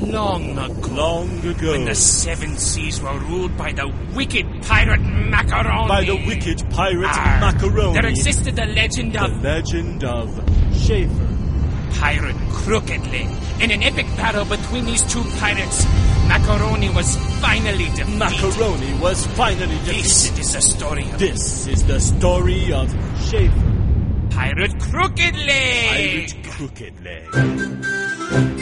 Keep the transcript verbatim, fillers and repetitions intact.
long ago. Long ago. When the seven seas were ruled by the wicked pirate Macaroni. By the wicked pirate Arr, Macaroni. There existed the legend The of... legend of Schaefer. Pirate Crooked Leg. In an epic battle between these two pirates, Macaroni was finally defeated. Macaroni was finally defeated. This is the story of... This is the story of Schaefer. Pirate Crooked Leg. Pirate Crooked Leg.